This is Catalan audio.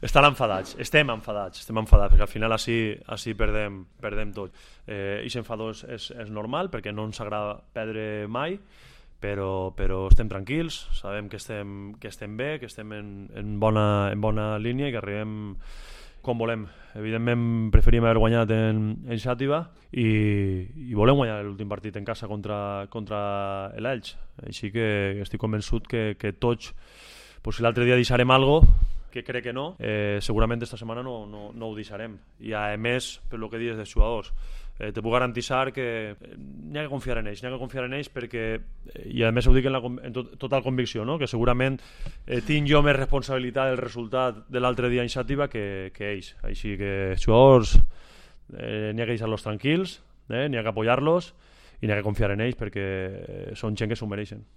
Estan enfadats, estem enfadats, perquè al final així perdem tot. Ix enfador és normal, perquè no ens agrada perdre mai, però estem tranquils, sabem que estem bé, que estem en bona línia i que arribem com volem. Evidentment preferim haver guanyat en Xàtiva i volem guanyar l'últim partit en casa contra l'Elx. Així que estic convençut que tots, si l'altre dia deixarem alguna cosa, que crec que no, segurament esta setmana no ho deixarem. I a més, per el que dius dels jugadors, te puc garantir que n'hi ha que confiar en ells, perquè, i a més ho dic en total convicció, no? Que segurament tinc jo més responsabilitat del resultat de l'altre dia en Xàtiva que ells. Així que els jugadors n'hi ha que deixar-los tranquils, n'hi ha que apoyar-los i n'hi ha que confiar en ells perquè són gent que s'ho mereixen.